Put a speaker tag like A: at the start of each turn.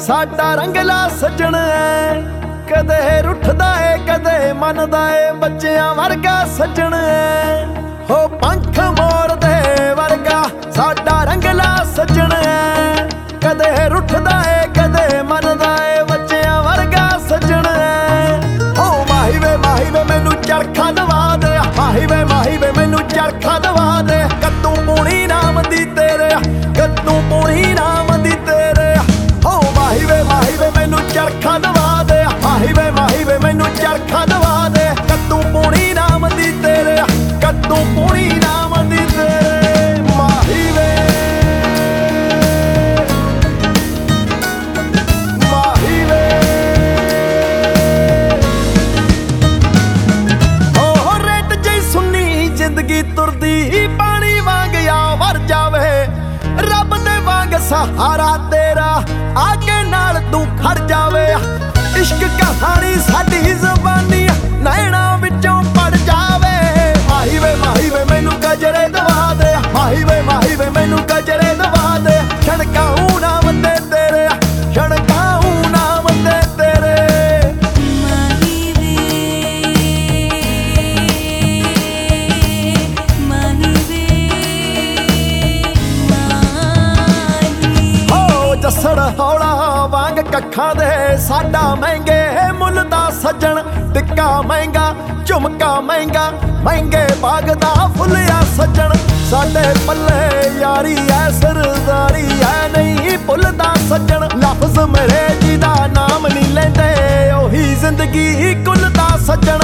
A: ਸਾਡਾ ਰੰਗਲਾ ਸੱਜਣ ਐ, ਕਦੇ ਰੁੱਠਦਾ ਏ ਕਦੇ ਮੰਨਦਾ ਏ, ਬੱਚਿਆਂ ਵਰਗਾ ਸੱਜਣ ਐ। ਹੋ ਪੰਖ ਮੋਰ ਦੇ ਵਰਗਾ ਸਾਡਾ ਰੰਗਲਾ ਸੱਜਣ ਐ, ਕਦੇ ਰੁੱਠਦਾ ਏ ਕਦੇ ਮੰਨਦਾ ਏ, ਬੱਚਿਆਂ ਵਰਗਾ ਸੱਜਣ ਐ। ਹੋ ਮਾਹੀ ਵੇ ਮੈਨੂੰ ਚਰਖਾ ਦਵਾ ਦੇ, ਮਾਹੀ ਵੇ ਮੈਨੂੰ ਚਰਖਾ ਦਵਾ ਦੇ, ਕੱਦੂ ਪੂਣੀ ਨਾਮ ਦੀ ਤੇਰੇ, ਕੱਦੂ ਪੂਣੀ ਨਾਮ ਦੀ ਤੇਰੇ। ਹੋ ਮਾਹੀ ਵੇ ਮੈਨੂੰ ਚਰਖਾ ਦਵਾ ਦੇ, ਮਾਹੀ ਵੇ ਮੈਨੂੰ ਚਰਖਾ ਦਵਾ ਦੇ, ਕੱਦੂ ਪੂਣੀ ਨਾਮ ਦੀ ਤੇਰੇ, ਕੱਦੂ ਪੂਣੀ ਨਾਮ ਦੀ ਤੇਰੇ। ਮਾਹੀ ਵੇ ਜ਼ਿੰਦਗੀ ਤੁਰਦੀ ਪਾਣੀ ਵਾਂਗ ਆ ਵਰ ਜਾਵੇ, ਰੱਬ ਦੇ ਵਾਂਗ ਸਹਾਰਾ ਤੇਰਾ ਆ ਕੇ ਨਾਲ ਤੂੰ ਖੜ ਜਾਵੇ। ਇਸ਼ਕ ਕਹਾਣੀ ਸਾਡੀ ਜ਼ਬਾਨੀ ਨੈਣਾ ਵਿੱਚੋਂ ਪੜ ਜਾਵੇ। ਮਾਹੀ ਵੇ ਮੈਨੂੰ ਗਜਰੇ ਦਵਾ ਦੇ, ਮਾਹੀ ਵੇ ਮੈਨੂੰ ਗਜਰੇ ਦਵਾ ਦੇ, ਛਣਕਾਉ ਨਾਮ ਤੇ ਤੇਰੇ, ਛਣਕਾਉ ਨਾਮ ਤੇ ਤੇਰੇ। ਜੱਸੜ ਹੌਲਾ ਵਾਂਗ ਕੱਖਾਂ ਦੇ ਸਾਡਾ ਮਹਿੰਗੇ ਮੁੱਲ ਦਾ ਸੱਜਣ, ਟਿੱਕਾ ਮਹਿੰਗਾ ਝੁਮਕਾ ਮਹਿੰਗਾ, ਮਹਿੰਗੇ ਬਾਗ ਦਾ ਫੁੱਲ ਆ ਸੱਜਣ। ਸਾਡੇ ਪੱਲੇ ਯਾਰੀ ਐ ਸਰਦਾਰੀ ਐ ਨਹੀਂ ਭੁੱਲਦਾ ਸੱਜਣ, ਲਫ਼ਜ਼ ਮੇਰੇ ਜਿਹਦਾ ਨਾਮ ਨਹੀਂ ਲੈਂਦੇ ਉਹੀ ਜ਼ਿੰਦਗੀ ਕੁੱਲ ਦਾ ਸੱਜਣ।